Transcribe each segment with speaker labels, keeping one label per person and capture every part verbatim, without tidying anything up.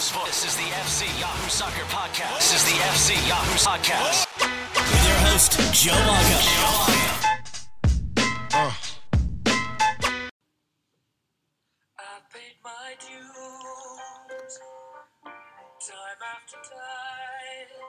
Speaker 1: for. This is the F C Yahoo Soccer Podcast. This is the F C Yahoo Podcast. With your host, Joe Lago. Uh.
Speaker 2: I paid my dues time after time.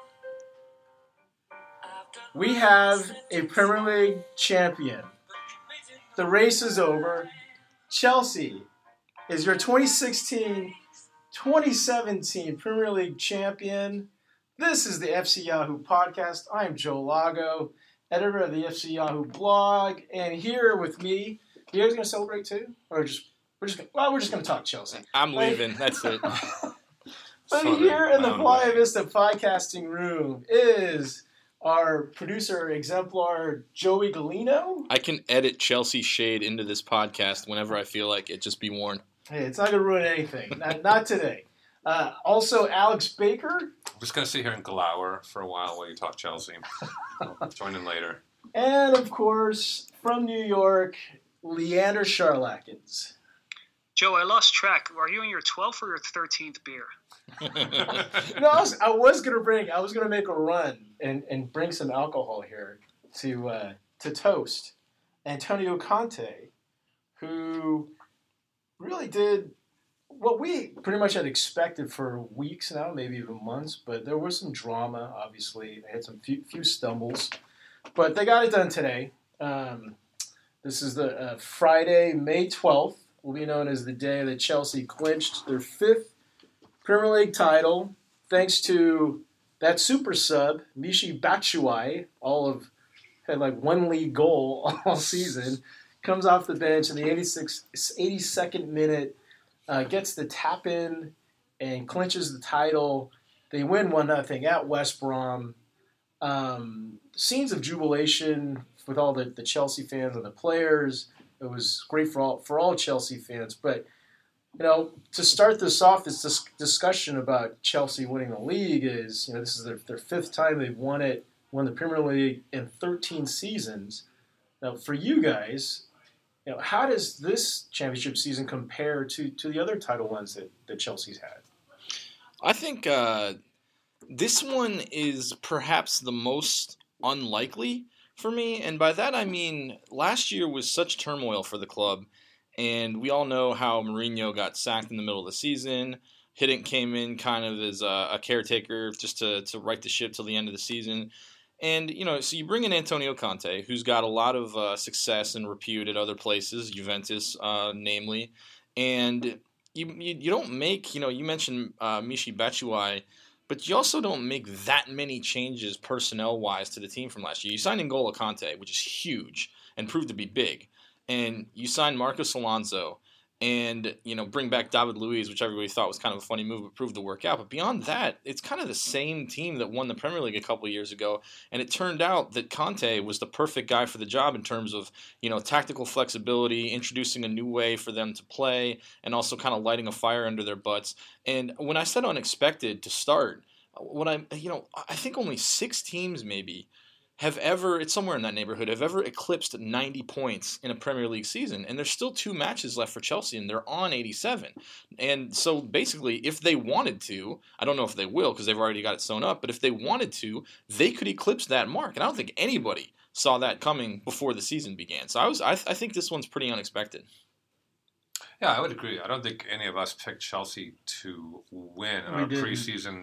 Speaker 3: We have a Premier League champion. The race is over. Chelsea is your twenty sixteen twenty seventeen Premier League champion. This is the F C Yahoo Podcast. I am Joe Lago, editor of the F C Yahoo blog, and here with me, you guys going to celebrate too? Or just, we're just gonna, well, we're just going to talk Chelsea.
Speaker 4: I'm leaving, that's it.
Speaker 3: But here in the Playa Vista podcasting room is our producer exemplar, Joey Galino.
Speaker 4: I can edit Chelsea shade into this podcast whenever I feel like it, just be warned.
Speaker 3: Hey, it's not going to ruin anything. not, not today. Uh, also, Alex Baker.
Speaker 5: I'm just going to sit here and glower for a while while you talk Chelsea. I'll join in later.
Speaker 3: And, of course, from New York, Leander Charlakins.
Speaker 6: Joe, I lost track. Are you in your twelfth or your thirteenth beer?
Speaker 3: no, I was, I was going to bring, I was going to make a run and, and bring some alcohol here to uh, to toast Antonio Conte, who really did what we pretty much had expected for weeks now, maybe even months, but there was some drama, obviously. They had some few, few stumbles, but they got it done today. Um, this is the uh, Friday, May twelfth, will be known as the day that Chelsea clinched their fifth Premier League title, thanks to that super sub, Michy Batshuayi, all of had like one league goal all season, comes off the bench in the eighty-sixth, eighty-second minute, uh, gets the tap in and clinches the title. They win one nothing at West Brom. Um, scenes of jubilation with all the, the Chelsea fans and the players. It was great for all for all Chelsea fans, but. You know, to start this off, this dis- discussion about Chelsea winning the league is, you know, this is their, their fifth time they've won it, won the Premier League in thirteen seasons. Now, for you guys, you know, how does this championship season compare to, to the other title ones that, that Chelsea's had?
Speaker 4: I think uh, this one is perhaps the most unlikely for me, and by that I mean last year was such turmoil for the club. And we all know how Mourinho got sacked in the middle of the season. Hiddink came in kind of as a, a caretaker just to, to right the ship till the end of the season. And, you know, so you bring in Antonio Conte, who's got a lot of uh, success and repute at other places, Juventus uh, namely. And you, you you don't make, you know, you mentioned uh, Michy Batshuayi, but you also don't make that many changes personnel-wise to the team from last year. You signed N'Golo Kante, which is huge and proved to be big. And you sign Marcos Alonso and, you know, bring back David Luiz, which everybody thought was kind of a funny move, but proved to work out. But beyond that, it's kind of the same team that won the Premier League a couple of years ago. And it turned out that Conte was the perfect guy for the job in terms of, you know, tactical flexibility, introducing a new way for them to play, and also kind of lighting a fire under their butts. And when I said unexpected to start, what I, you know, I think only six teams maybe have ever, it's somewhere in that neighborhood, have ever eclipsed ninety points in a Premier League season. And there's still two matches left for Chelsea, and they're on eighty-seven. And so basically, if they wanted to, I don't know if they will because they've already got it sewn up, but if they wanted to, they could eclipse that mark. And I don't think anybody saw that coming before the season began. So I was, I, I think this one's pretty unexpected.
Speaker 5: Yeah, I would agree. I don't think any of us picked Chelsea to win in
Speaker 3: We
Speaker 5: our
Speaker 3: didn't.
Speaker 5: preseason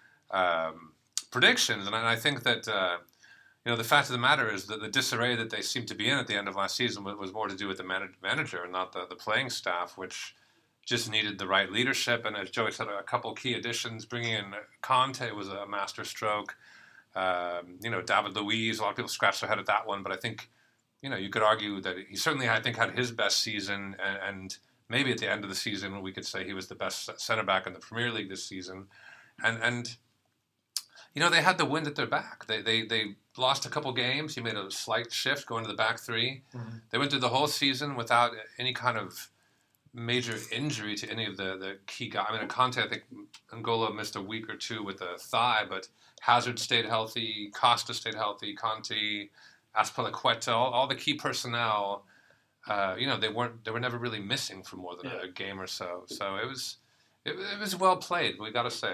Speaker 5: um, predictions. And I think that... Uh, You know, the fact of the matter is that the disarray that they seemed to be in at the end of last season was, was more to do with the manage- manager and not the, the playing staff, which just needed the right leadership. And as Joey said, a couple key additions. Bringing in Conte was a master stroke. Um, you know, David Luiz, a lot of people scratched their head at that one. But I think, you know, you could argue that he certainly, I think, had his best season. And, and maybe at the end of the season, we could say he was the best centre-back in the Premier League this season. And, and you know, they had the wind at their back. They they they lost a couple games. He made a slight shift going to the back three. Mm-hmm. They went through the whole season without any kind of major injury to any of the, the key guys. I mean, Conte, I think N'Golo missed a week or two with the thigh, but Hazard stayed healthy, Costa stayed healthy, Conte, Azpilicueta, all, all the key personnel. Uh, you know, they weren't they were never really missing for more than
Speaker 3: yeah.
Speaker 5: a game or so. So it was It, it was well played, we got to say.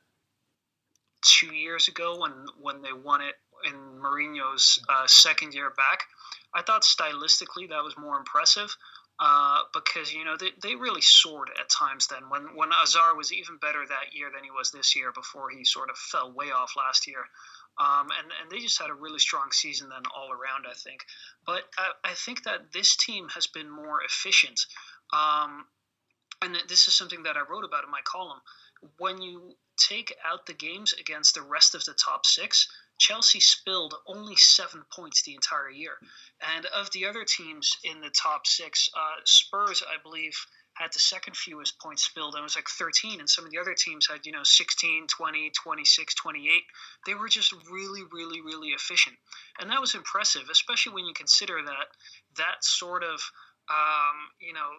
Speaker 6: Two years ago, when when they won it in Mourinho's uh, second year back, I thought stylistically that was more impressive. Uh, because, you know, they, they really soared at times then. When when Azar was even better that year than he was this year before he sort of fell way off last year. Um, and, and they just had a really strong season then all around, I think. But I, I think that this team has been more efficient. Um, and this is something that I wrote about in my column. When you take out the games against the rest of the top six, Chelsea spilled only seven points the entire year. And of the other teams in the top six, uh, Spurs, I believe, had the second fewest points spilled. And it was like thirteen. And some of the other teams had, you know, sixteen, twenty, twenty-six, twenty-eight. They were just really, really, really efficient. And that was impressive, especially when you consider that that sort of, um, you know,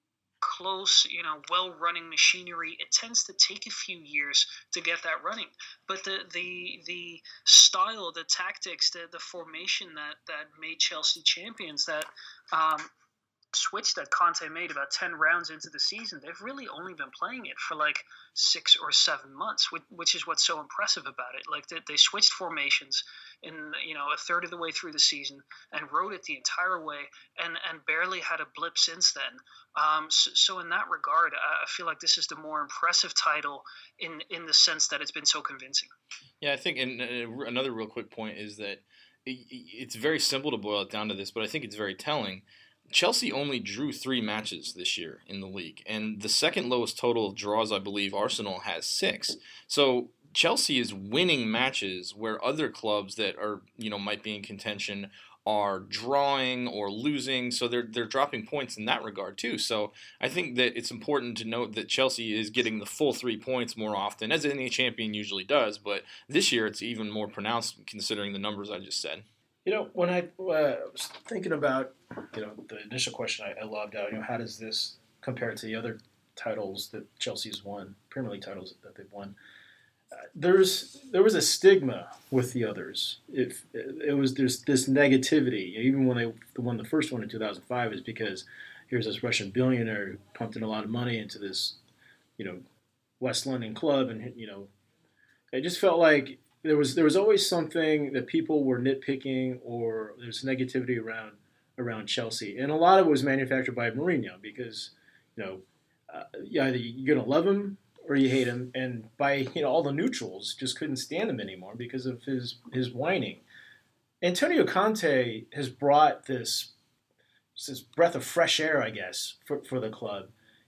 Speaker 6: close, you know, well-running machinery, it tends to take a few years to get that running. But the the the style, the tactics, the the formation that that made Chelsea champions, that um, switch that Conte made about ten rounds into the season, they've really only been playing it for like six or seven months, which, which is what's so impressive about it. Like they, they switched formations in, you know, a third of the way through the season and rode it the entire way and, and barely had a blip since then. Um, so, so in that regard, I feel like this is the more impressive title in, in the sense that it's been so convincing.
Speaker 4: Yeah, I think, and uh, another real quick point is that it, it's very simple to boil it down to this, but I think it's very telling. Chelsea only drew three matches this year in the league, and the second lowest total of draws, I believe, Arsenal has six. So Chelsea is winning matches where other clubs that are, you know, might be in contention are drawing or losing, so they're they're dropping points in that regard too. So I think that it's important to note that Chelsea is getting the full three points more often, as any champion usually does, but this year it's even more pronounced considering the numbers I just said.
Speaker 3: You know, when I uh, was thinking about, you know, the initial question I, I lobbed out, you know, how does this compare to the other titles that Chelsea's won, Premier League titles that they've won? Uh, there's there was a stigma with the others. If it, it was there's this negativity, even when they won the first one in two thousand five, is because here's this Russian billionaire who pumped in a lot of money into this, you know, West London club, and you know, it just felt like. There was there was always something that people were nitpicking, or there's negativity around around Chelsea, and a lot of it was manufactured by Mourinho because, you know, uh, either you're gonna love him or you hate him, and by you know all the neutrals just couldn't stand him anymore because of his his whining. Antonio Conte has brought this this breath of fresh air, I guess, for for the club,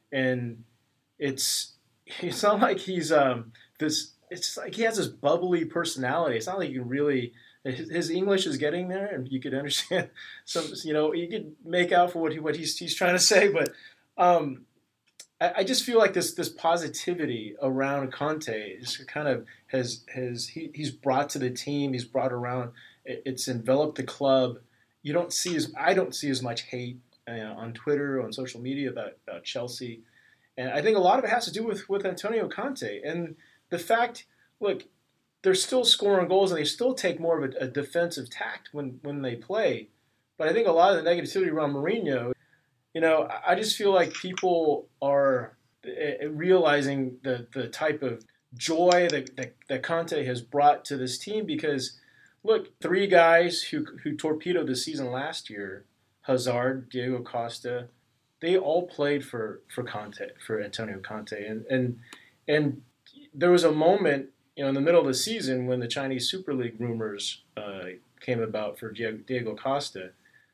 Speaker 3: and it's it's not like he's um this. It's like he has this bubbly personality. It's not like you can really his, his English is getting there, and you could understand some. You know, you could make out for what he what he's he's trying to say. But um, I, I just feel like this this positivity around Conte is kind of has has he, he's brought to the team. He's brought around. It, it's enveloped the club. You don't see as I don't see as much hate uh, on Twitter or on social media about, about Chelsea, and I think a lot of it has to do with with Antonio Conte and. The fact, look, they're still scoring goals and they still take more of a, a defensive tact when, when they play. But I think a lot of the negativity around Mourinho, you know, I just feel like people are realizing the, the type of joy that, that, that Conte has brought to this team because, look, three guys who, who torpedoed the season last year, Hazard, Diego Costa, they all played for, for Conte, for Antonio Conte. And, and, and, there was a moment, you know, in the middle of the season when the Chinese Super League rumors uh, came about for Diego Costa.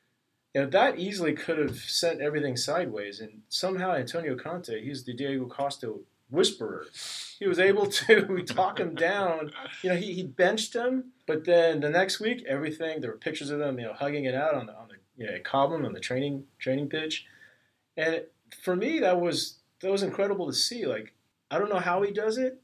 Speaker 3: You know, that easily could have sent everything sideways. And somehow Antonio Conte, he's the Diego Costa whisperer. He was able to talk him down. You know, he, he benched him, but then the next week, everything, there were pictures of them, you know, hugging it out on the, on the you know, Cobham on the training training pitch. And it, for me, that was that was incredible to see. Like, I don't know how he does it.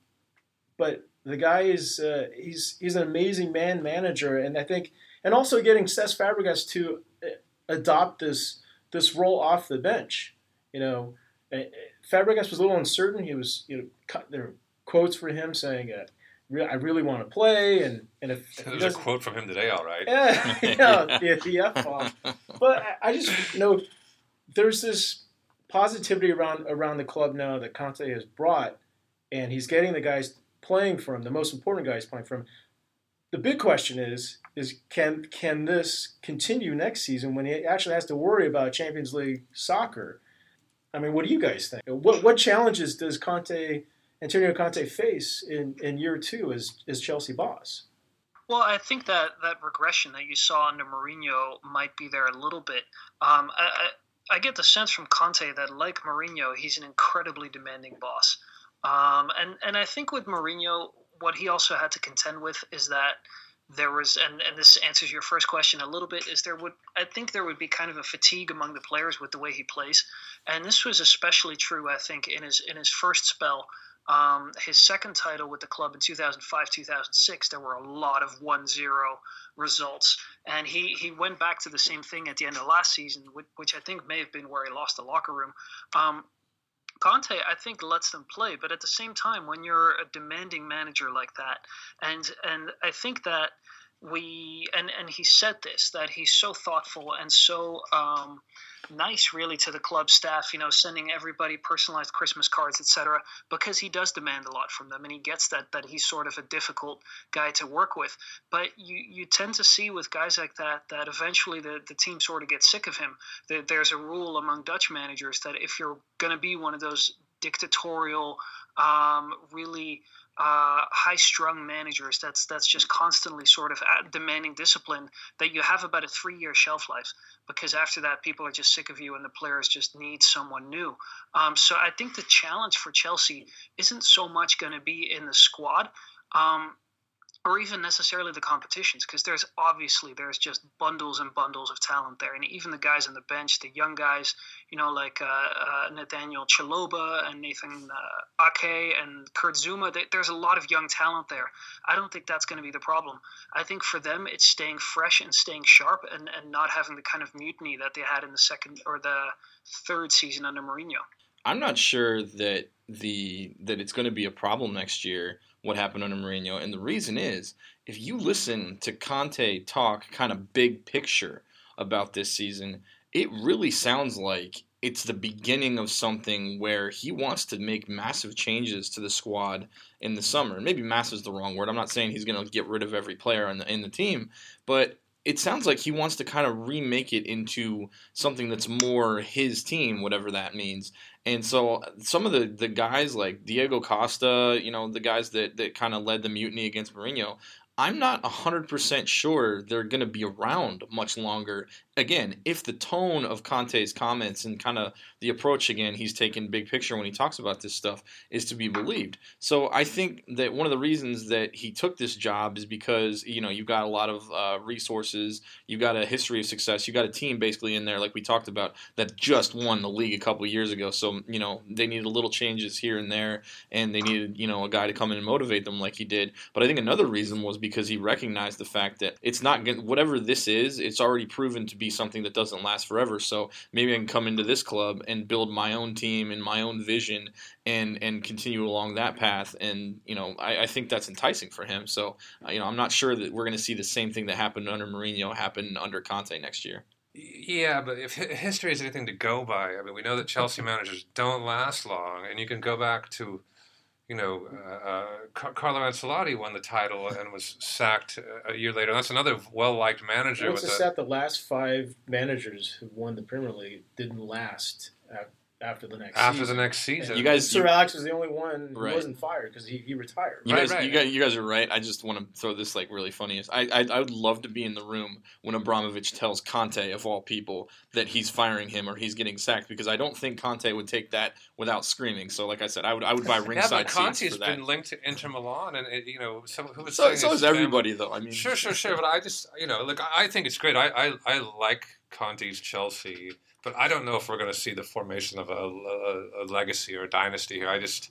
Speaker 3: But the guy is uh, he's he's an amazing man manager, and I think and also getting Cesc Fabregas to adopt this this role off the bench. You know, Fabregas was a little uncertain. He was you know there were quotes for him saying, uh, "I really want to play," and and if, if
Speaker 5: there's a quote from him today, all right?
Speaker 3: Yeah, yeah, the, the F bomb. But I, I just you know there's this positivity around around the club now that Conte has brought, and he's getting the guys playing for him, the most important guys playing for him. The big question is, is can can this continue next season when he actually has to worry about Champions League soccer? I mean, what do you guys think? What what challenges does Conte, Antonio Conte face in, in year two as, as Chelsea boss?
Speaker 6: Well, I think that that regression that you saw under Mourinho might be there a little bit. Um, I, I, I get the sense from Conte that, like Mourinho, he's an incredibly demanding boss. Um, and, and I think with Mourinho, what he also had to contend with is that there was, and, and this answers your first question a little bit, is there would, I think there would be kind of a fatigue among the players with the way he plays. And this was especially true, I think, in his in his first spell. Um, his second title with the club in two thousand five, two thousand six, there were a lot of one zero results. And he, he went back to the same thing at the end of last season, which, which I think may have been where he lost the locker room. Um, Conte, I think, lets them play, but at the same time, when you're a demanding manager like that, and and I think that we and and he said this, that he's so thoughtful and so um, nice, really, to the club staff, you know, sending everybody personalized Christmas cards, et cetera, because he does demand a lot from them, and he gets that that he's sort of a difficult guy to work with. But you you tend to see with guys like that that eventually the, the team sort of gets sick of him. That there's a rule among Dutch managers that if you're going to be one of those dictatorial, um, really uh, high-strung managers that's that's just constantly sort of demanding discipline, that you have about a three-year shelf life, because after that people are just sick of you and the players just need someone new. Um, so I think the challenge for Chelsea isn't so much going to be in the squad, um, or even necessarily the competitions, because there's obviously there's just bundles and bundles of talent there, and even the guys on the bench, the young guys, you know, like uh, uh, Nathaniel Chaloba and Nathan uh, Ake and Kurt Zouma, they, there's a lot of young talent there. I don't think that's going to be the problem. I think for them it's staying fresh and staying sharp, and, and not having the kind of mutiny that they had in the second or the third season under Mourinho.
Speaker 4: I'm not sure that the that it's going to be a problem next year, what happened under Mourinho. And the reason is, if you listen to Conte talk kind of big picture about this season, it really sounds like it's the beginning of something where he wants to make massive changes to the squad in the summer. Maybe massive is the wrong word. I'm not saying he's going to get rid of every player in the, in the team, but it sounds like he wants to kind of remake it into something that's more his team, whatever that means. And so some of the, the guys like Diego Costa, you know, the guys that, that kind of led the mutiny against Mourinho, I'm not one hundred percent sure they're going to be around much longer. Again, if the tone of Conte's comments and kind of the approach, again, he's taken big picture when he talks about this stuff, is to be believed. So I think that one of the reasons that he took this job is because, you know, you've got a lot of uh, resources, you've got a history of success, you've got a team basically in there, like we talked about, that just won the league a couple of years ago. So, you know, they needed little changes here and there, and they needed, you know, a guy to come in and motivate them like he did. But I think another reason was because he recognized the fact that it's not going, whatever this is, it's already proven to be something that doesn't last forever. So maybe I can come into this club and build my own team and my own vision and and continue along that path. And, you know, I, I think that's enticing for him. So, uh, you know, I'm not sure that we're going to see the same thing that happened under Mourinho happen under Conte next year.
Speaker 5: Yeah, but if history is anything to go by, I mean, we know that Chelsea managers don't last long, and you can go back to, you know, uh, uh, Carlo Ancelotti won the title and was sacked a year later. That's another well-liked manager.
Speaker 3: What's the stat? The last five managers who won the Premier League didn't last after the next
Speaker 5: after
Speaker 3: season.
Speaker 5: the next season.
Speaker 3: You guys, Sir you, Alex was the only one who
Speaker 4: right.
Speaker 3: wasn't fired because he, he retired.
Speaker 4: You,
Speaker 5: right,
Speaker 4: guys,
Speaker 5: right.
Speaker 4: you, guys, you guys are right. I just want to throw this like really funny. I, I I would love to be in the room when Abramovich tells Conte, of all people, that he's firing him or he's getting sacked, because I don't think Conte would take that without screaming. So, like I said, I would I would buy ringside
Speaker 5: yeah, but Conte's
Speaker 4: seats for that.
Speaker 5: been linked to Inter Milan, and it, you know, some, who was
Speaker 4: so
Speaker 5: saying
Speaker 4: so is
Speaker 5: family.
Speaker 4: everybody though. I mean,
Speaker 5: sure, sure, sure. But I just, you know, look, I think it's great. I I, I like Conte's Chelsea. But I don't know if we're going to see the formation of a, a, a legacy or a dynasty here. I just,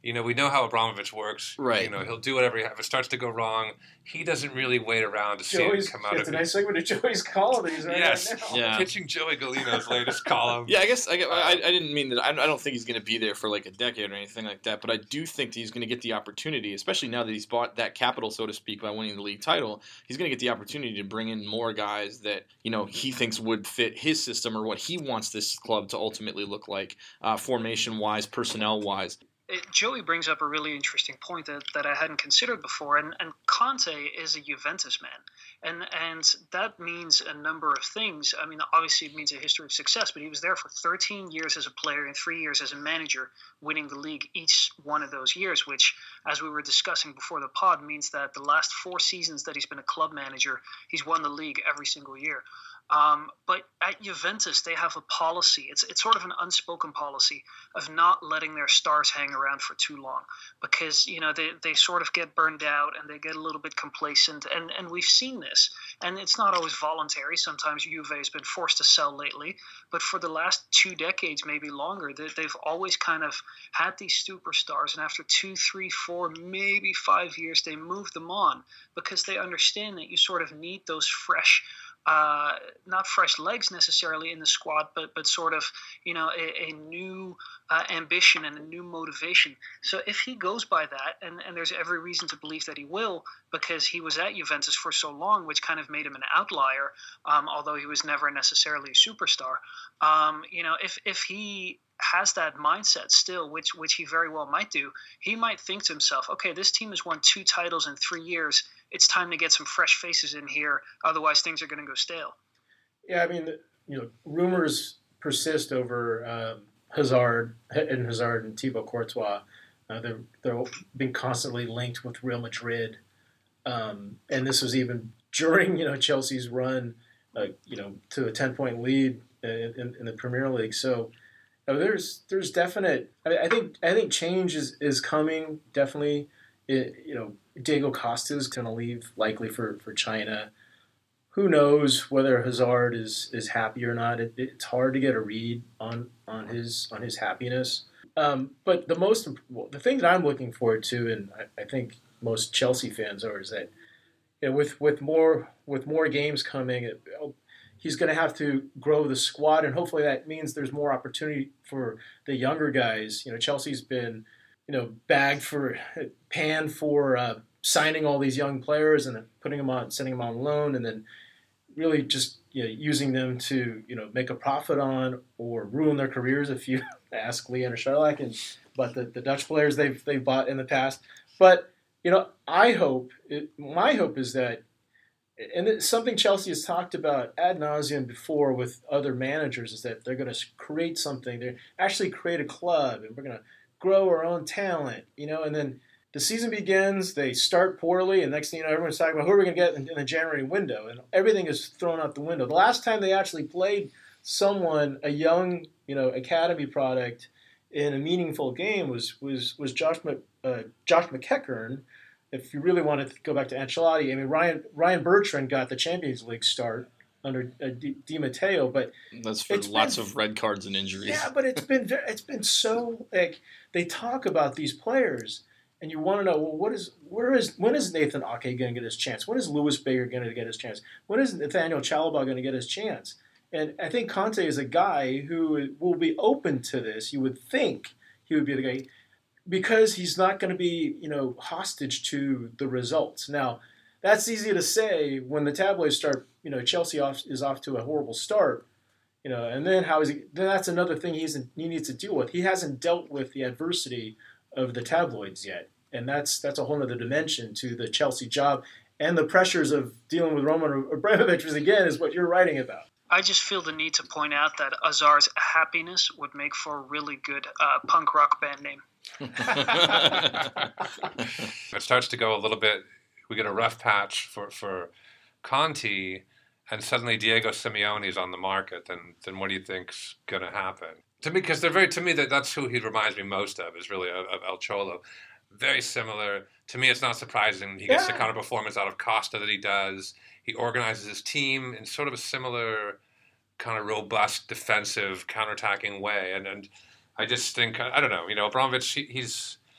Speaker 5: You know, we know how Abramovich works.
Speaker 4: Right.
Speaker 5: You know, he'll do whatever he, if it starts to go wrong, he doesn't really wait around to see
Speaker 3: Joey's,
Speaker 5: it come out
Speaker 3: it's
Speaker 5: of
Speaker 3: a
Speaker 5: it.
Speaker 3: nice segment to Joey's colonies right,
Speaker 5: Yes.
Speaker 3: right now.
Speaker 4: Yeah.
Speaker 5: Pitching Joey Galino's latest column.
Speaker 4: Yeah, I guess I, I, I didn't mean that. I, I don't think he's going to be there for like a decade or anything like that. But I do think that he's going to get the opportunity, especially now that he's bought that capital, so to speak, by winning the league title. He's going to get the opportunity to bring in more guys that you know he thinks would fit his system or what he wants this club to ultimately look like, uh, formation-wise, personnel-wise.
Speaker 6: It, Joey brings up a really interesting point that, that I hadn't considered before, and, and Conte is a Juventus man, and and that means a number of things. I mean, obviously it means a history of success, but he was there for thirteen years as a player and three years as a manager, winning the league each one of those years, which, as we were discussing before the pod, means that the last four seasons that he's been a club manager, he's won the league every single year. Um, but at Juventus, they have a policy. It's it's sort of an unspoken policy of not letting their stars hang around for too long because, you know, they, they sort of get burned out and they get a little bit complacent. And, and we've seen this. And it's not always voluntary. Sometimes Juve has been forced to sell lately. But for the last two decades, maybe longer, they, they've always kind of had these superstars. And after two, three, four, maybe five years, they move them on because they understand that you sort of need those fresh Uh, not fresh legs necessarily in the squad, but but sort of, you know, a, a new uh, ambition and a new motivation. So if he goes by that, and, and there's every reason to believe that he will, because he was at Juventus for so long, which kind of made him an outlier, um, although he was never necessarily a superstar. Um, you know, if if he has that mindset still, which which he very well might do, he might think to himself, okay, this team has won two titles in three years. It's time to get some fresh faces in here. Otherwise, things are going to go stale.
Speaker 3: Yeah, I mean, you know, rumors persist over um, Hazard and Hazard and Thibaut Courtois. Uh, they're they're being constantly linked with Real Madrid, um, and this was even during you know Chelsea's run, uh, you know, to a ten point lead in, in, in the Premier League. So uh, there's there's definite. I, I think I think change is, is coming. Definitely, it, you know. Diego Costa is going to leave likely for, for China. Who knows whether Hazard is, is happy or not? It, it's hard to get a read on on his on his happiness. Um, but the most well, the thing that I'm looking forward to, and I, I think most Chelsea fans are, is that you know, with with more with more games coming, it, he's going to have to grow the squad, and hopefully that means there's more opportunity for the younger guys. You know, Chelsea's been you know, bagged for, panned for uh, signing all these young players and then putting them on, sending them on loan, and then really just you know, using them to you know make a profit on or ruin their careers. If you ask Leander Sharlak and but the, the Dutch players they've they've bought in the past, but you know I hope it, my hope is that, and it's something Chelsea has talked about ad nauseum before with other managers, is that they're going to create something. They actually create a club, and we're going to grow our own talent, you know, and then the season begins, they start poorly, and next thing you know, everyone's talking about who are we going to get in, in the January window, and everything is thrown out the window. The last time they actually played someone, a young, you know, academy product in a meaningful game was was was Josh uh, Josh McEachern. If you really want to go back to Ancelotti, I mean, Ryan Ryan Bertrand got the Champions League start under uh, Di, Di Matteo, but
Speaker 4: that's for lots been, of red cards and injuries.
Speaker 3: Yeah, but it's been it's been so like they talk about these players, and you want to know, well, what is where is when is Nathan Ake going to get his chance? When is Lewis Baker going to get his chance? When is Nathaniel Chalobah going to get his chance? And I think Conte is a guy who will be open to this. You would think he would be the guy because he's not going to be you know hostage to the results. Now that's easy to say when the tabloids start. You know, Chelsea off, is off to a horrible start, you know, and then how is he? Then that's another thing he's he needs to deal with. He hasn't dealt with the adversity of the tabloids yet, and that's that's a whole other dimension to the Chelsea job, and the pressures of dealing with Roman Abramovich, which again is what you're writing about.
Speaker 6: I just feel the need to point out that Azar's happiness would make for a really good uh, punk rock band name.
Speaker 5: It starts to go a little bit. We get a rough patch for for Conte. And suddenly Diego Simeone is on the market, then then what do you think's going to happen? To me, because they're very to me that that's who he reminds me most of is really of, of El Cholo. Very similar. To me, it's not surprising he gets yeah. the kind of performance out of Costa that he does. He organizes his team in sort of a similar kind of robust defensive counterattacking way, and and I just think I don't know. You know, Abramovich he, he's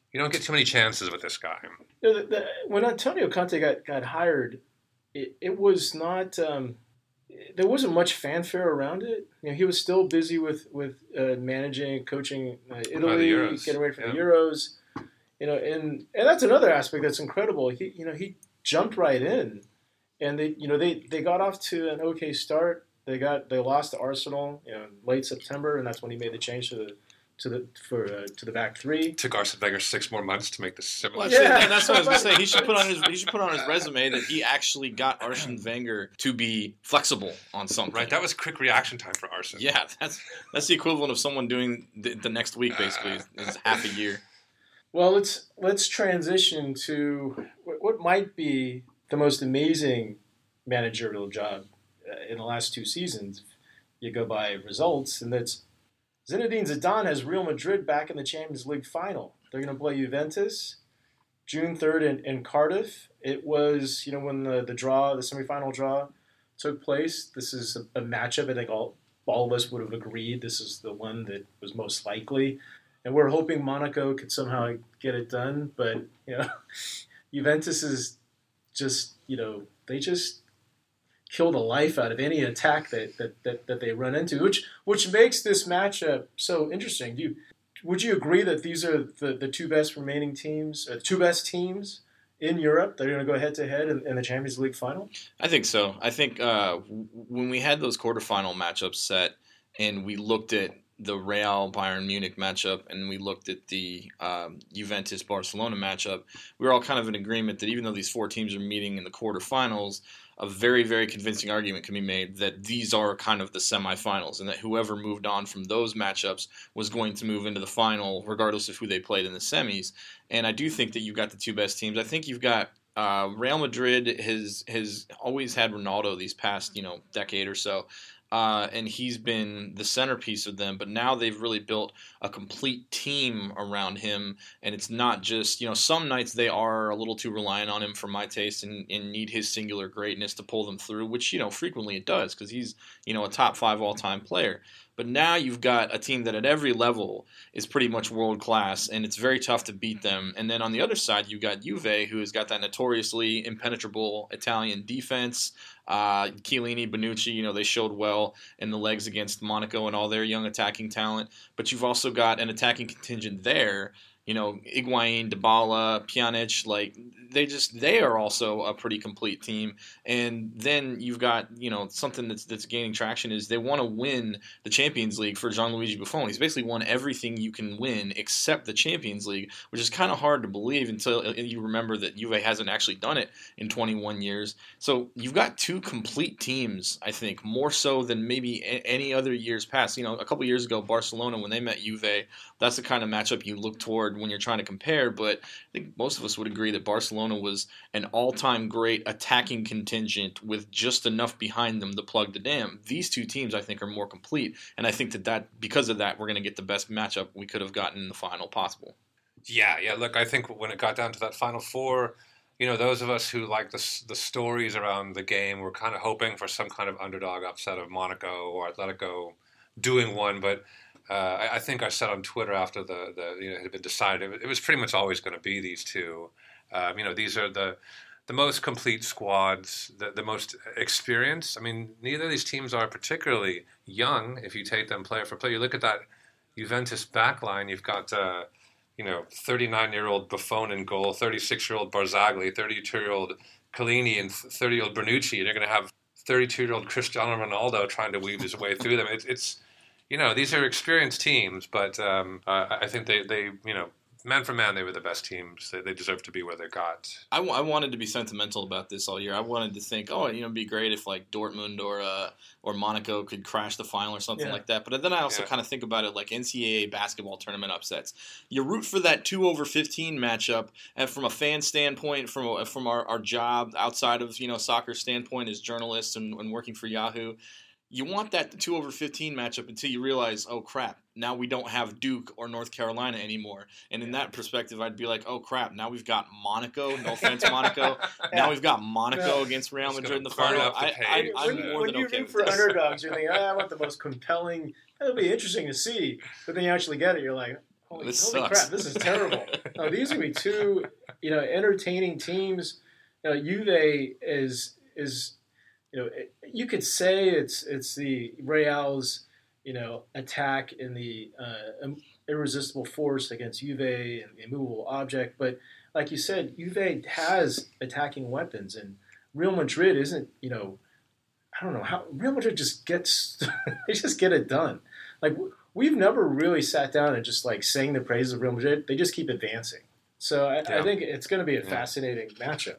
Speaker 5: you don't get too many chances with this guy.
Speaker 3: You know, the, the, when Antonio Conte got, got hired, it, it was not um, there wasn't much fanfare around it. You know, he was still busy with with uh, managing, coaching uh, Italy, getting ready for yeah. the Euros. You know, and and that's another aspect that's incredible. He you know he jumped right in, and they you know they, they got off to an okay start. They got they lost to Arsenal, you know, in late September, and that's when he made the change to the. To the for uh, to the back three.
Speaker 5: It took Arsene Wenger six more months to make this similar.
Speaker 4: Well, yeah, that's what I was gonna say. He should put on his he should put on his resume that he actually got Arsene Wenger to be flexible on something.
Speaker 5: Right, that was quick reaction time for Arsene.
Speaker 4: Yeah, that's that's the equivalent of someone doing the, the next week basically. It's half a year.
Speaker 3: Well, let's let's transition to what might be the most amazing managerial job in the last two seasons. You go by results, and that's. Zinedine Zidane has Real Madrid back in the Champions League final. They're going to play Juventus June third in, in Cardiff. It was, you know, when the, the draw, the semifinal draw took place. This is a, a matchup I think all, all of us would have agreed this is the one that was most likely. And we're hoping Monaco could somehow get it done. But, you know, Juventus is just, you know, they just kill the life out of any attack that, that, that, that they run into, which which makes this matchup so interesting. Do you, would you agree that these are the, the two best remaining teams, or the two best teams in Europe? They're going to go head-to-head in, in the Champions League final?
Speaker 4: I think so. I think uh, when we had those quarterfinal matchups set and we looked at the Real Bayern Munich matchup and we looked at the um, Juventus Barcelona matchup, we were all kind of in agreement that even though these four teams are meeting in the quarterfinals, a very, very convincing argument can be made that these are kind of the semifinals and that whoever moved on from those matchups was going to move into the final regardless of who they played in the semis. And I do think that you've got the two best teams. I think you've got uh, Real Madrid has has always had Ronaldo these past, you know, decade or so. Uh, and he's been the centerpiece of them, but now they've really built a complete team around him, and it's not just, you know, some nights they are a little too reliant on him for my taste and, and need his singular greatness to pull them through, which, you know, frequently it does because he's, you know, a top five all-time player. But now you've got a team that at every level is pretty much world-class, and it's very tough to beat them. And then on the other side, you've got Juve, who has got that notoriously impenetrable Italian defense. Uh, Chiellini, Bonucci, you know, they showed well in the legs against Monaco and all their young attacking talent. But you've also got an attacking contingent there. You know, Higuain, Dybala, Pjanic, like they just they are also a pretty complete team. And then you've got, you know, something that's that's gaining traction is they want to win the Champions League for Gianluigi Buffon. He's basically won everything you can win except the Champions League, which is kind of hard to believe until you remember that Juve hasn't actually done it in twenty-one years. So you've got two complete teams, I think, more so than maybe any other years past. You know, a couple years ago, Barcelona, when they met Juve, that's the kind of matchup you look toward when you're trying to compare, but I think most of us would agree that Barcelona was an all-time great attacking contingent with just enough behind them to plug the dam. These two teams, I think, are more complete, and I think that, that because of that, we're going to get the best matchup we could have gotten in the final possible.
Speaker 5: Yeah, yeah, look, I think when it got down to that Final Four, you know, those of us who like the, the stories around the game were kind of hoping for some kind of underdog upset of Monaco or Atletico doing one, but Uh, I, I think I said on Twitter after the, the you know, it had been decided, it, it was pretty much always going to be these two. Um, you know, these are the the most complete squads, the, the most experienced. I mean, neither of these teams are particularly young if you take them player for player. You look at that Juventus backline, you've got, uh, you know, thirty-nine-year-old Buffon in goal, thirty-six-year-old Barzagli, thirty-two-year-old Chiellini, and thirty-year-old Bonucci. They're going to have thirty-two-year-old Cristiano Ronaldo trying to weave his way through them. It, it's You know, these are experienced teams, but um, uh, I think they, they, you know, man for man, they were the best teams. They, they deserve to be where they got.
Speaker 4: I, w- I wanted to be sentimental about this all year. I wanted to think, oh, you know, it'd be great if like Dortmund or uh, or Monaco could crash the final or something yeah. like that. But then I also yeah. kind of think about it like N C double A basketball tournament upsets. You root for that two over fifteen matchup, and from a fan standpoint, from a, from our, our job outside of, you know, soccer standpoint as journalists and, and working for Yahoo, you want that two over fifteen matchup until you realize, oh, crap, now we don't have Duke or North Carolina anymore. And in that perspective, I'd be like, oh, crap, now we've got Monaco. No offense, Monaco. Now we've got Monaco no. against Real Madrid in the final.
Speaker 5: The
Speaker 4: I, I, I'm
Speaker 3: when,
Speaker 4: more
Speaker 3: when
Speaker 4: than
Speaker 3: you
Speaker 4: okay
Speaker 3: root
Speaker 4: with
Speaker 3: for
Speaker 4: this.
Speaker 3: underdogs, you're thinking, oh, I want the most compelling. It'll be interesting to see. But then you actually get it, you're like, Holy,
Speaker 4: This
Speaker 3: holy
Speaker 4: sucks.
Speaker 3: crap! This is terrible. No, these are gonna be two, you know, entertaining teams. You know, Juve is is, you know, it, you could say it's it's the Real's, you know, attack in the uh, irresistible force against Juve and the immovable object. But like you said, Juve has attacking weapons, and Real Madrid isn't. You know, I don't know how Real Madrid just gets they just get it done. Like we've never really sat down and just like sang the praises of Real Madrid. They just keep advancing. So I,
Speaker 5: Yeah.
Speaker 3: I think it's going to be a
Speaker 5: Yeah.
Speaker 3: fascinating matchup.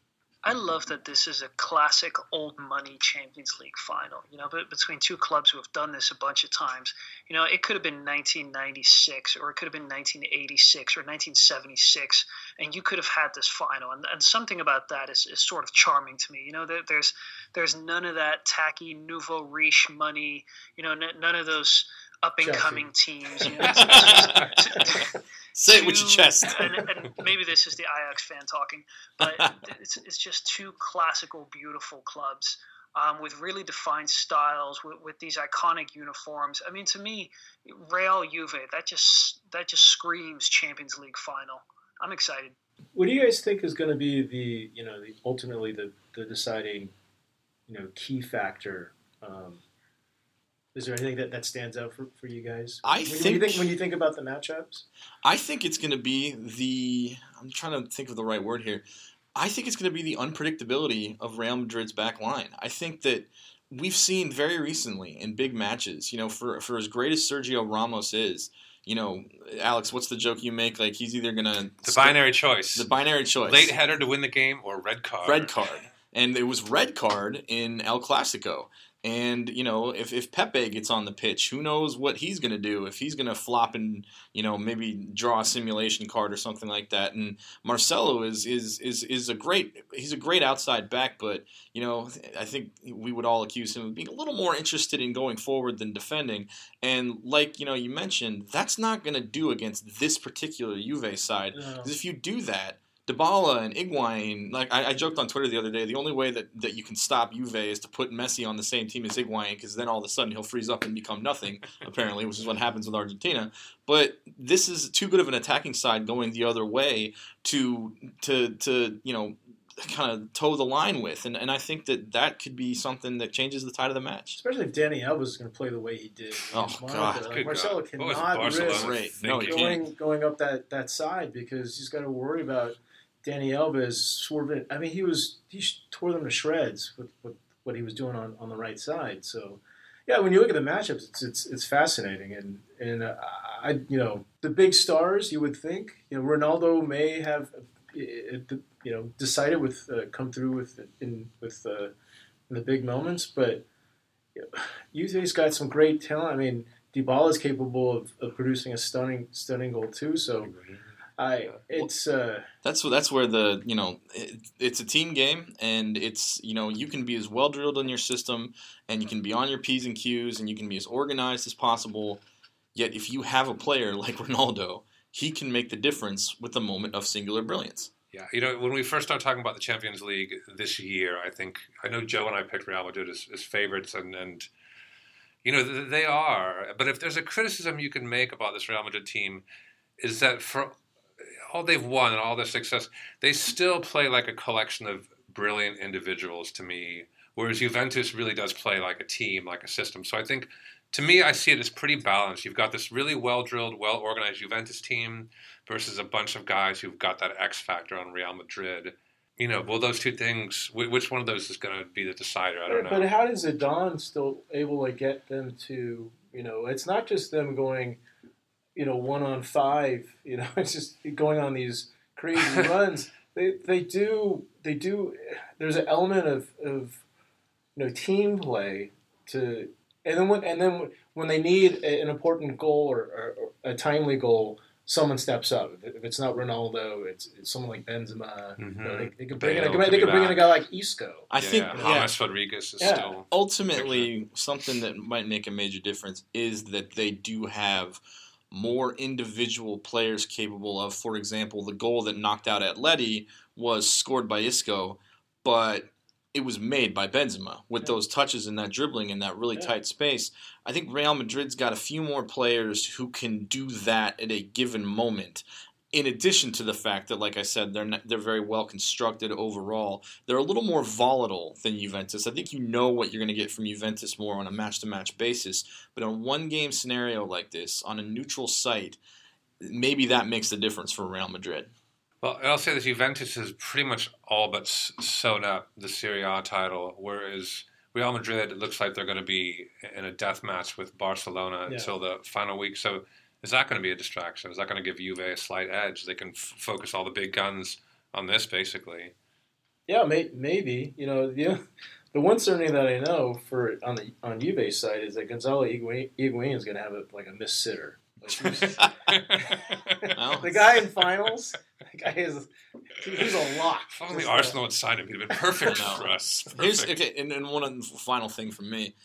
Speaker 6: I love that this is a classic old money Champions League final. You know, but between two clubs who have done this a bunch of times. You know, it could have been nineteen ninety-six, or it could have been nineteen eighty-six, or nineteen seventy-six, and you could have had this final. And, and something about that is, is sort of charming to me. You know, there, there's there's none of that tacky nouveau riche money. You know, n- none of those up and coming teams. You know, it's, it's just,
Speaker 4: Say it with your
Speaker 6: two-
Speaker 4: chest.
Speaker 6: and, and maybe this is the Ajax fan talking, but it's it's just two classical, beautiful clubs um, with really defined styles, with, with these iconic uniforms. I mean, to me, Real Juve, that just that just screams Champions League final. I'm excited.
Speaker 3: What do you guys think is going to be the, you know, the, ultimately the, the deciding, you know, key factor? Um, is there anything that, that stands out for, for you guys?
Speaker 4: I
Speaker 3: when, when you
Speaker 4: think-
Speaker 3: think when you think about the matchups.
Speaker 4: I think it's going to be the. I'm trying to think of the right word here. I think it's going to be the unpredictability of Real Madrid's back line. I think that we've seen very recently in big matches, you know, for for as great as Sergio Ramos is, you know, Alex, what's the joke you make? Like he's either going to
Speaker 5: The binary choice.
Speaker 4: the binary choice,
Speaker 5: Late header to win the game or red card.
Speaker 4: red card, and it was red card in El Clasico. And, you know, if, if Pepe gets on the pitch, who knows what he's going to do, if he's going to flop and, you know, maybe draw a simulation card or something like that. And Marcelo is is is, is a great he's a great outside back, but, you know, I think we would all accuse him of being a little more interested in going forward than defending. And like, you know, you mentioned, that's not going to do against this particular Juve side.
Speaker 3: No.
Speaker 4: Because if you do that, Dybala and Higuain, like I, I joked on Twitter the other day, the only way that, that you can stop Juve is to put Messi on the same team as Higuain, because then all of a sudden he'll freeze up and become nothing, apparently, which is what happens with Argentina. But this is too good of an attacking side going the other way to to to you know kind of toe the line with, and and I think that that could be something that changes the tide of the match.
Speaker 3: Especially if Danny Alves is going to play the way he did.
Speaker 4: Oh,
Speaker 3: against Monaco.
Speaker 4: God.
Speaker 3: Like,
Speaker 5: Good
Speaker 3: Marcelo
Speaker 5: God. What was
Speaker 3: cannot
Speaker 5: Barcelona
Speaker 3: risk
Speaker 4: Great. No, he
Speaker 5: thinking?
Speaker 4: can't.
Speaker 3: going going up that, that side because he's got to worry about Danny Alves swerving. I mean, he was he tore them to shreds with, with what he was doing on, on the right side. So, yeah, when you look at the matchups, it's it's, it's fascinating. And and uh, I you know the big stars you would think you know Ronaldo may have uh, you know decided with uh, come through with in with uh, in the big moments, but you know, Juve's got some great talent. I mean, Dybala is capable of, of producing a stunning stunning goal too. So. I it's uh
Speaker 4: That's that's where the you know it, it's a team game, and it's you know you can be as well drilled in your system, and you can be on your P's and Q's, and you can be as organized as possible. Yet if you have a player like Ronaldo, he can make the difference with a moment of singular brilliance.
Speaker 5: Yeah, you know, when we first started talking about the Champions League this year, I think I know Joe and I picked Real Madrid as, as favorites, and, and you know they are. But if there's a criticism you can make about this Real Madrid team, is that for all they've won and all their success, they still play like a collection of brilliant individuals to me, whereas Juventus really does play like a team, like a system. So I think, to me, I see it as pretty balanced. You've got this really well-drilled, well-organized Juventus team versus a bunch of guys who've got that X factor on Real Madrid. You know, well, those two things, which one of those is going to be the decider? I don't know.
Speaker 3: But how does Zidane still able to get them to, you know, it's not just them going, you know, one on five, you know, it's just going on these crazy runs. They they do, they do, there's an element of, of, you know, team play to, and then when, and then when they need an important goal or, or, or a timely goal, someone steps up. If it's not Ronaldo, it's, it's someone like Benzema.
Speaker 5: Mhm.
Speaker 3: You know, they, they could bring in,
Speaker 5: Bale
Speaker 3: they
Speaker 5: could
Speaker 3: could
Speaker 5: be
Speaker 3: bring in a
Speaker 5: back.
Speaker 3: guy like Isco.
Speaker 4: I
Speaker 5: yeah,
Speaker 4: think
Speaker 5: yeah.
Speaker 4: yeah,
Speaker 5: James Rodriguez is
Speaker 3: Yeah.
Speaker 5: still
Speaker 4: ultimately something that might make a major difference is that they do have more individual players capable of, for example, the goal that knocked out Atleti was scored by Isco, but it was made by Benzema with
Speaker 3: Yeah.
Speaker 4: those touches and that dribbling in that really
Speaker 3: Yeah.
Speaker 4: tight space. I think Real Madrid's got a few more players who can do that at a given moment. In addition to the fact that, like I said, they're not, they're very well constructed overall. They're a little more volatile than Juventus. I think you know what you're going to get from Juventus more on a match-to-match basis. But in a one-game scenario like this, on a neutral site, maybe that makes the difference for Real Madrid.
Speaker 5: Well, I'll say that Juventus has pretty much all but s- sewn up the Serie A title, whereas Real Madrid, it looks like they're going to be in a death match with Barcelona
Speaker 3: Yeah.
Speaker 5: until the final week. So is that going to be a distraction? Is that going to give Juve a slight edge? They can f- focus all the big guns on this, basically.
Speaker 3: Yeah, may, maybe. You know, the the one certainty that I know for on the on Juve's side is that Gonzalo Higuain Higuain is going to have a, like a missed sitter. Like he's-
Speaker 4: Well,
Speaker 3: the guy in finals, the guy is he- he's a lock.
Speaker 5: If only
Speaker 3: Just, uh,
Speaker 5: Arsenal had signed him, he'd have been perfect
Speaker 4: I know.
Speaker 5: for us.
Speaker 4: Here's,
Speaker 5: Perfect.
Speaker 4: okay, and, and one final thing from me.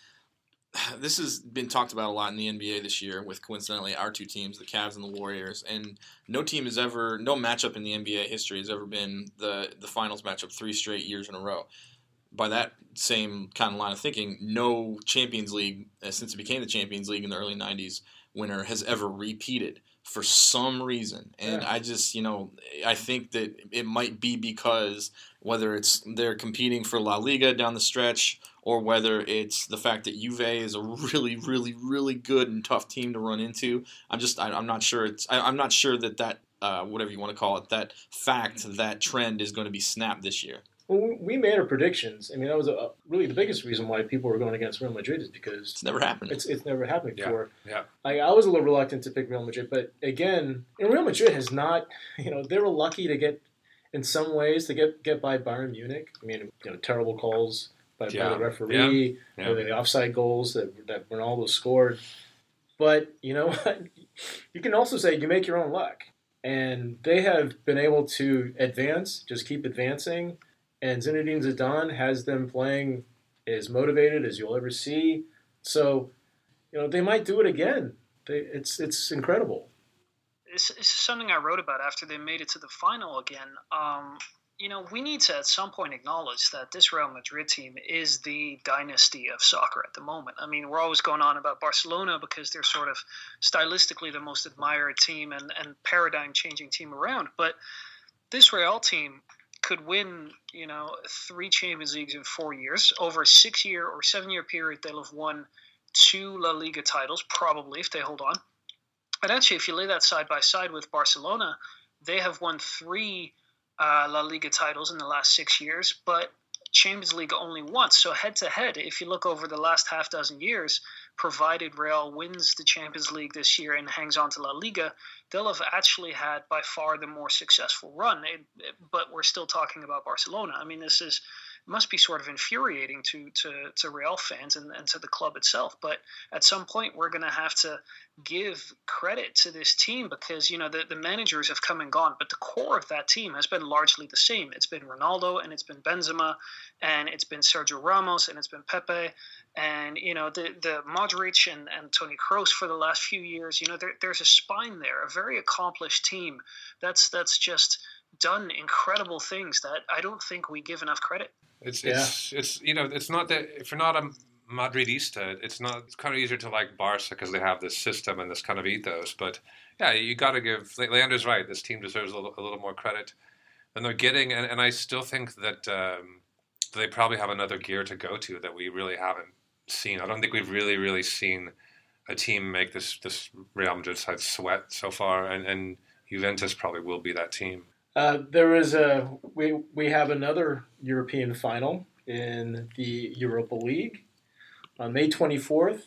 Speaker 4: This has been talked about a lot in the N B A this year with, coincidentally, our two teams, the Cavs and the Warriors. And no team has ever, no matchup in the N B A history has ever been the, the finals matchup three straight years in a row. By that same kind of line of thinking, no Champions League, uh, since it became the Champions League in the early nineties, winner has ever repeated for some reason. And
Speaker 3: Yeah.
Speaker 4: I just, you know, I think that it might be because whether it's they're competing for La Liga down the stretch or whether it's the fact that Juve is a really, really, really good and tough team to run into. I'm just, I, I'm not sure. It's, I, I'm not sure that that, uh, whatever you want to call it, that fact, that trend is going to be snapped this year.
Speaker 3: Well, we made our predictions. I mean, that was a, really the biggest reason why people were going against Real Madrid is because
Speaker 4: It's never happened.
Speaker 3: it's it's never happened
Speaker 5: Yeah.
Speaker 3: before.
Speaker 5: Yeah.
Speaker 3: Like, I was a little reluctant to pick Real Madrid, but again, and Real Madrid has not, you know, they were lucky to get, in some ways, to get, get by Bayern Munich. I mean, you know, terrible calls by,
Speaker 5: Yeah.
Speaker 3: by the referee,
Speaker 5: Yeah.
Speaker 3: you know, the offside goals that, that Ronaldo scored. But, you know what? You can also say you make your own luck. And they have been able to advance, just keep advancing. And Zinedine Zidane has them playing as motivated as you'll ever see. So, you know, they might do it again. They, it's it's incredible.
Speaker 6: This, this is something I wrote about after they made it to the final again. Um, you know, we need to at some point acknowledge that this Real Madrid team is the dynasty of soccer at the moment. I mean, we're always going on about Barcelona because they're sort of stylistically the most admired team and, and paradigm-changing team around. But this Real team could win, you know, three Champions Leagues in four years. Over a six-year or seven-year period, they'll have won two La Liga titles, probably, if they hold on. And actually, if you lay that side by side with Barcelona, they have won three uh, La Liga titles in the last six years, but Champions League only once. So head-to-head, if you look over the last half dozen years, provided Real wins the Champions League this year and hangs on to La Liga, they'll have actually had by far the more successful run. It, it, but we're still talking about Barcelona. I mean, this is must be sort of infuriating to to, to Real fans and, and to the club itself. But at some point, we're going to have to give credit to this team because, you know, the, the managers have come and gone, but the core of that team has been largely the same. It's been Ronaldo and it's been Benzema and it's been Sergio Ramos and it's been Pepe and, you know, the, the Modric and, and Toni Kroos for the last few years. You know, there, there's a spine there, a very accomplished team that's that's just done incredible things that I don't think we give enough credit.
Speaker 5: It's it's it's you know it's not that if you're not a Madridista, it's not it's kind of easier to like Barca because they have this system and this kind of ethos. But yeah, you got to give Leander's right. This team deserves a little, a little more credit than they're getting, and, and I still think that um, they probably have another gear to go to that we really haven't seen. I don't think we've really really seen a team make this this Real Madrid side sweat so far, and, and Juventus probably will be that team.
Speaker 3: Uh, there is a we we have another European final in the Europa League on May twenty-fourth.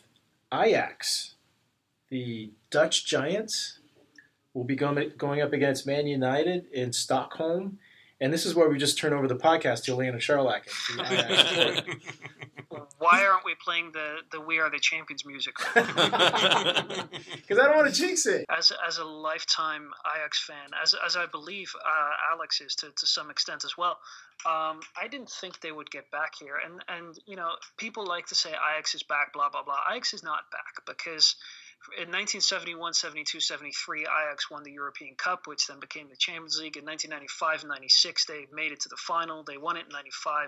Speaker 3: Ajax, the Dutch Giants, will be going going up against Man United in Stockholm, and this is where we just turn over the podcast to Elena Charlack.
Speaker 6: Why aren't we playing the, the We Are the Champions music?
Speaker 3: Because I don't want to jinx it.
Speaker 6: As as a lifetime Ajax fan, as as I believe uh, Alex is to, to some extent as well, um, I didn't think they would get back here. And, and, you know, people like to say Ajax is back, blah, blah, blah. Ajax is not back because in nineteen seventy-one, seventy-two, seventy-three, Ajax won the European Cup, which then became the Champions League. In nineteen ninety-five and ninety-six, they made it to the final. They won it in ninety-five,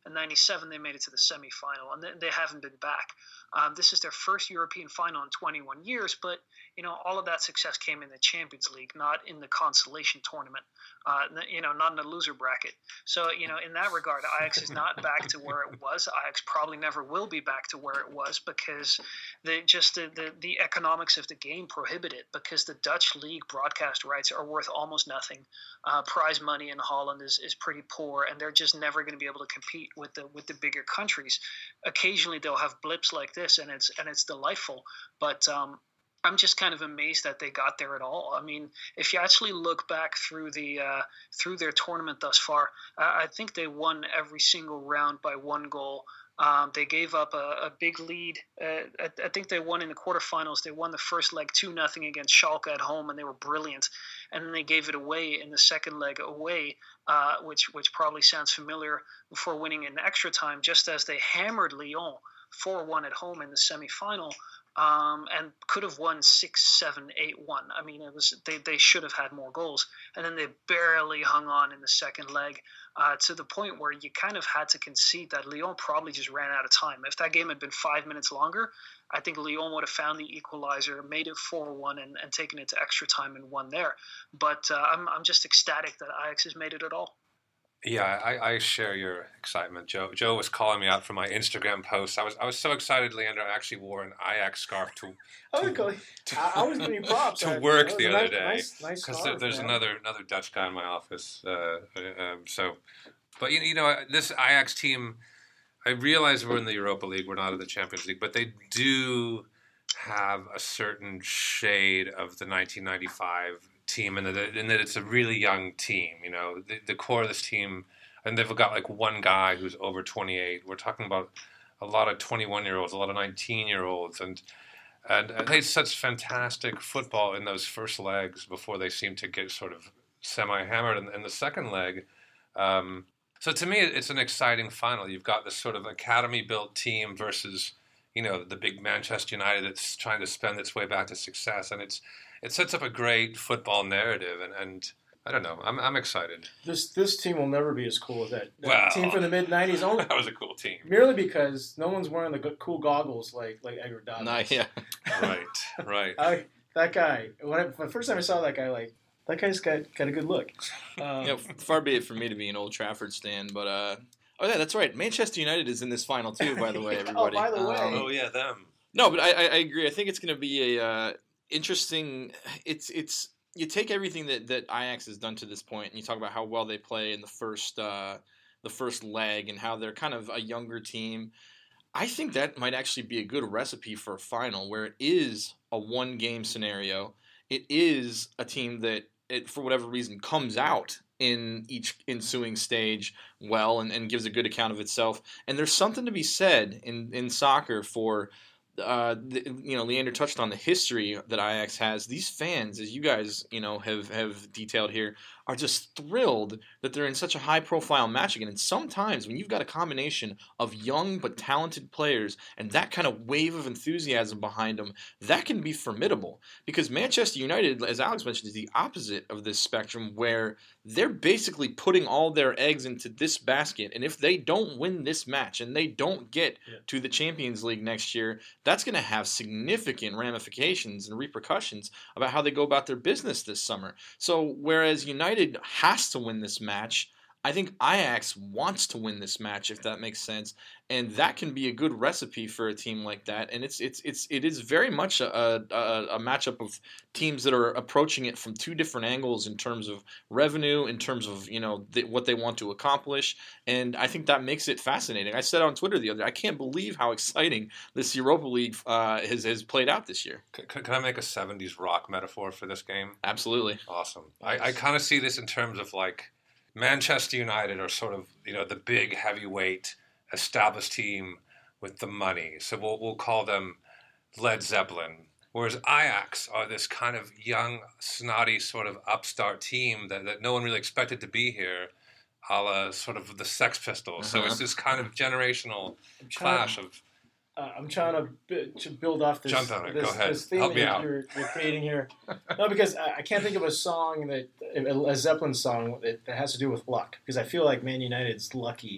Speaker 6: In ninety-seven, they made it to the semifinal, and they, they haven't been back. Um, this is their first European final in twenty-one years, but you know all of that success came in the Champions League, not in the consolation tournament. Uh, you know, not in the loser bracket. So you know, in that regard, Ajax is not back to where it was. Ajax probably never will be back to where it was because the just the the, the economics of the game prohibit it. Because the Dutch league broadcast rights are worth almost nothing. Uh, prize money in Holland is, is pretty poor, and they're just never going to be able to compete with the with the bigger countries. Occasionally, they'll have blips like this, and it's and it's delightful. But um, I'm just kind of amazed that they got there at all. I mean, if you actually look back through the uh, through their tournament thus far, uh, I think they won every single round by one goal. Um, they gave up a, a big lead. Uh, I, I think they won in the quarterfinals. They won the first leg two nothing against Schalke at home, and they were brilliant. And then they gave it away in the second leg away, uh, which which probably sounds familiar, before winning in extra time, just as they hammered Lyon four one at home in the semifinal. Um, and could have won six, seven, eight, one. I mean, it was they, they should have had more goals. And then they barely hung on in the second leg uh, to the point where you kind of had to concede that Lyon probably just ran out of time. If that game had been five minutes longer, I think Lyon would have found the equalizer, made it four one, and, and taken it to extra time and won there. But uh, I'm I'm just ecstatic that Ajax has made it at all.
Speaker 5: Yeah, I, I share your excitement. Joe Joe was calling me out for my Instagram post. I was I was so excited, Leander. I actually wore an Ajax scarf to
Speaker 3: I
Speaker 5: to,
Speaker 3: was, I, I was giving you props
Speaker 5: to
Speaker 3: I,
Speaker 5: work the
Speaker 3: a
Speaker 5: other
Speaker 3: nice,
Speaker 5: day
Speaker 3: nice, nice
Speaker 5: because
Speaker 3: scarf,
Speaker 5: there, there's
Speaker 3: man.
Speaker 5: another another Dutch guy in my office. Uh, um, so, but you, you know this Ajax team. I realize we're in the Europa League. We're not in the Champions League, but they do have a certain shade of the nineteen ninety-five team, and that, and that it's a really young team. You know, the, the core of this team, and they've got like one guy who's over twenty-eight. We're talking about a lot of twenty-one-year-olds, a lot of nineteen-year-olds, and and, and they such fantastic football in those first legs before they seem to get sort of semi-hammered in, in the second leg. Um, so to me, it's an exciting final. You've got this sort of academy-built team versus, you know, the big Manchester United that's trying to spend its way back to success, and it's it sets up a great football narrative, and, and I don't know, I'm I'm excited.
Speaker 3: This this team will never be as cool as that, that
Speaker 5: Well,
Speaker 3: team from the mid nineties. Only
Speaker 5: that was a cool team.
Speaker 3: merely because no one's wearing the go- cool goggles like like Edgar Davids.
Speaker 4: Nah, yeah.
Speaker 5: Right, right.
Speaker 3: I, that guy. When I, the first time I saw that guy, like that guy's got got a good look. Um,
Speaker 4: You know, far be it from me to be an Old Trafford stan, but uh, oh yeah, that's right. Manchester United is in this final too. By the way, everybody.
Speaker 3: Oh, by the way.
Speaker 4: Um,
Speaker 5: Oh yeah, them.
Speaker 4: No, but I, I I agree. I think it's going to be a uh, interesting. It's it's you take everything that, that Ajax has done to this point, and you talk about how well they play in the first uh, the first leg, and how they're kind of a younger team. I think that might actually be a good recipe for a final where it is a one game scenario. It is a team that, it, for whatever reason, comes out in each ensuing stage well and, and gives a good account of itself. And there's something to be said in, in soccer for, uh, the, you know, Leander touched on the history that Ajax has. These fans, as you guys, you know, have, have detailed here, are just thrilled that they're in such a high-profile match again. And sometimes when you've got a combination of young but talented players and that kind of wave of enthusiasm behind them, that can be formidable. Because Manchester United, as Alex mentioned, is the opposite of this spectrum, where they're basically putting all their eggs into this basket. And if they don't win this match and they don't get
Speaker 3: Yeah.
Speaker 4: to the Champions League next year, that's going to have significant ramifications and repercussions about how they go about their business this summer. So whereas United has to win this match, I think Ajax wants to win this match, if that makes sense, and that can be a good recipe for a team like that. And it's it's it's it is very much a, a, a matchup of teams that are approaching it from two different angles in terms of revenue, in terms of you know th- what they want to accomplish, and I think that makes it fascinating. I said on Twitter the other day, I can't believe how exciting this Europa League uh, has has played out this year.
Speaker 5: Can, can I make a seventies rock metaphor for this game?
Speaker 4: Absolutely.
Speaker 5: Awesome. I, I kind of see this in terms of like Manchester United are sort of, you know, the big heavyweight established team with the money. So we'll we'll call them Led Zeppelin. Whereas Ajax are this kind of young, snotty sort of upstart team that, that no one really expected to be here, a la sort of the Sex Pistols.
Speaker 4: Uh-huh.
Speaker 5: So it's this kind of generational
Speaker 3: I'm trying,
Speaker 5: clash of...
Speaker 3: uh, I'm trying to, b- to build off this.
Speaker 5: Jump on it.
Speaker 3: This,
Speaker 5: Go ahead.
Speaker 3: This theme
Speaker 5: Help me
Speaker 3: that
Speaker 5: out.
Speaker 3: You're, you're creating here. No, because I, I can't think of a song that a Zeppelin song that, that has to do with luck. Because I feel like Man United's lucky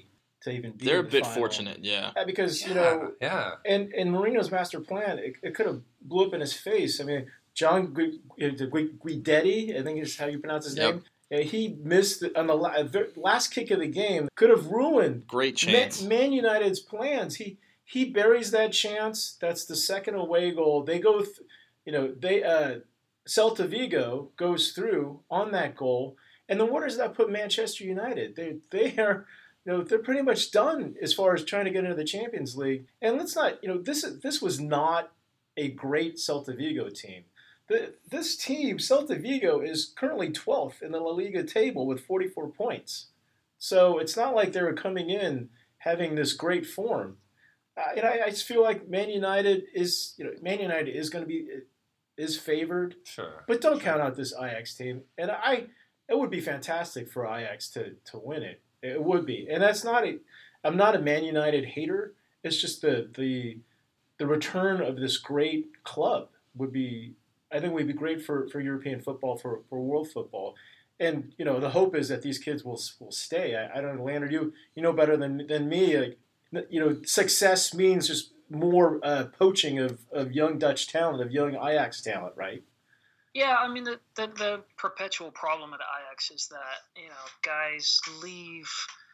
Speaker 3: to even be.
Speaker 4: They're
Speaker 3: in
Speaker 4: a
Speaker 3: the
Speaker 4: bit
Speaker 3: final.
Speaker 4: fortunate, yeah.
Speaker 3: Yeah, because
Speaker 5: yeah,
Speaker 3: you know,
Speaker 5: yeah.
Speaker 3: and and Mourinho's master plan, it, it could have blew up in his face. I mean, John Gui- Gui- Guidetti, I think is how you pronounce his
Speaker 4: Yep.
Speaker 3: name. Yeah, he missed on the la- last kick of the game. Could have ruined
Speaker 4: Great chance.
Speaker 3: Man, Man United's plans. He he buries that chance. That's the second away goal. They go, th- you know, they uh, Celta Vigo goes through on that goal, and then where does that put Manchester United? They they are, you know, they're pretty much done as far as trying to get into the Champions League. And let's not, you know, this this was not a great Celta Vigo team. The, this team, Celta Vigo, is currently twelfth in the La Liga table with forty-four points. So it's not like they were coming in having this great form. Uh, and I, I just feel like Man United is, you know, Man United is going to be is favored,
Speaker 5: Sure.
Speaker 3: but don't count out this Ajax team. And I, it would be fantastic for Ajax to to win it. It would be, and that's not a. I'm not a Man United hater. It's just the the the return of this great club would be. I think would be great for, for European football, for, for world football. And, you know, the hope is that these kids will will stay. I, I don't know, Landon, you you know better than than me. Like, you know, success means just more uh, poaching of, of young Dutch talent, of young Ajax talent, right?
Speaker 6: Yeah, I mean, the, the, the perpetual problem at Ajax is that, you know, guys leave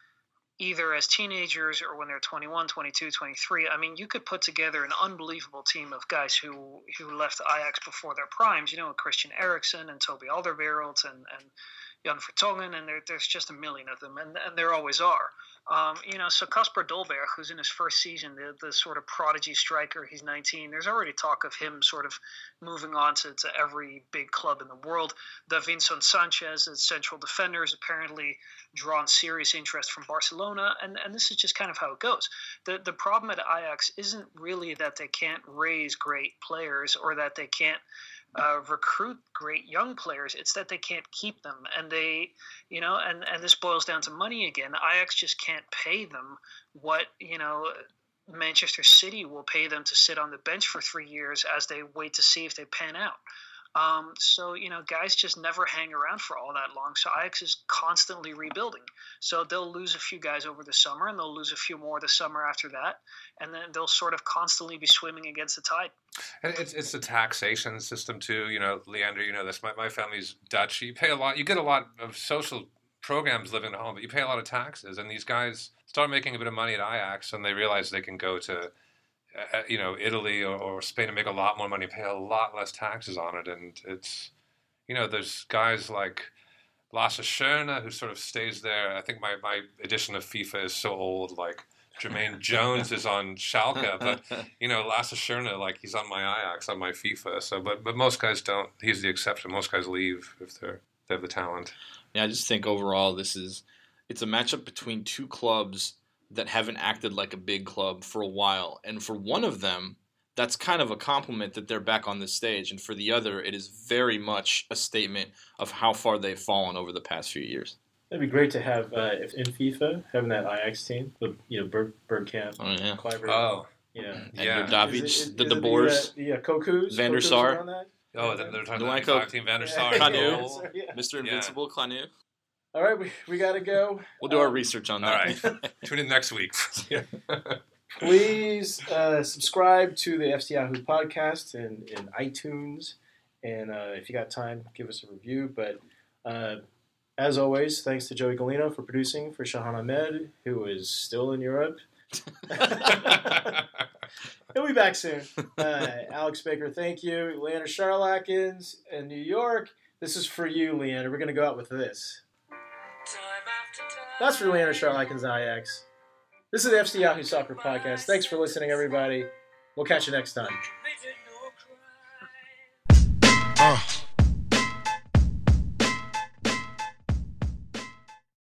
Speaker 6: either as teenagers or when they're twenty-one, twenty-two, twenty-three. I mean, you could put together an unbelievable team of guys who, who left Ajax before their primes, you know, Christian Eriksen and Toby Alderweireld and, and Jan Vertonghen, and there, there's just a million of them, and, and there always are. Um, you know, so Kasper Dolberg, who's in his first season, the, the sort of prodigy striker, he's nineteen. There's already talk of him sort of moving on to, to every big club in the world. Davinson Sanchez, as central defender, has apparently drawn serious interest from Barcelona, and, and this is just kind of how it goes. The, the problem at Ajax isn't really that they can't raise great players or that they can't Uh, recruit great young players. It's that they can't keep them, and they, you know, and, and this boils down to money again. Ajax just can't pay them what, you know, Manchester City will pay them to sit on the bench for three years as they wait to see if they pan out. Um, so, you know, guys just never hang around for all that long. So Ajax is constantly rebuilding. So they'll lose a few guys over the summer, and they'll lose a few more the summer after that. And then they'll sort of constantly be swimming against the tide.
Speaker 5: And it's it's the taxation system too. You know, Leander, you know this. My my family's Dutch. You pay a lot. You get a lot of social programs living at home, but you pay a lot of taxes. And these guys start making a bit of money at Ajax, and they realize they can go to, uh, you know, Italy or, or Spain and make a lot more money, pay a lot less taxes on it. And it's, you know, there's guys like Lasse Schöne who sort of stays there. I think my my edition of FIFA is so old, like. Jermaine Jones is on Schalke, but you know Lasse Schöne, like he's on my Ajax, on my FIFA. So, but but most guys don't. He's the exception. Most guys leave if they're they have the talent.
Speaker 4: Yeah, I just think overall this is it's a matchup between two clubs that haven't acted like a big club for a while, and for one of them, that's kind of a compliment that they're back on this stage, and for the other, it is very much a statement of how far they've fallen over the past few years.
Speaker 3: It'd be great to have uh, if in FIFA having that Ajax team with you know Berg, Bergkamp,
Speaker 4: Oh yeah,
Speaker 3: Kluivert,
Speaker 5: Oh,
Speaker 3: you know,
Speaker 4: and
Speaker 5: yeah.
Speaker 4: Davic,
Speaker 3: Is it-
Speaker 4: the
Speaker 3: is
Speaker 4: De
Speaker 3: it
Speaker 4: Boers,
Speaker 3: the, uh, the uh, Kokus,
Speaker 4: Van der
Speaker 3: Kokus
Speaker 4: Sar.
Speaker 3: are on that?
Speaker 5: oh, they're, they're talking about
Speaker 4: Dwayne
Speaker 5: five team Van der
Speaker 3: Yeah.
Speaker 5: Sar.
Speaker 4: Kanu.
Speaker 5: goal.
Speaker 3: Yeah.
Speaker 4: Mister Invincible, Klanu.
Speaker 3: All right, we, we got to go.
Speaker 4: We'll do our
Speaker 3: Um,
Speaker 4: research on
Speaker 5: All
Speaker 4: that.
Speaker 5: right, tune in next week.
Speaker 3: Please uh, subscribe to the F C Yahoo podcast in, in iTunes. And uh, if you got time, give us a review. But uh, as always, thanks to Joey Galino for producing, for Shahan Ahmed, who is still in Europe. He'll be back soon. Uh, Alex Baker, thank you. Leander Charlakins in New York. This is for you, Leander. We're going to go out with this.
Speaker 2: Time after time.
Speaker 3: That's for Leander Charlakins Ajax. This is the F C Yahoo Soccer Podcast. Thanks for listening, everybody. We'll catch you next time.
Speaker 2: Committed no crime.
Speaker 7: Uh.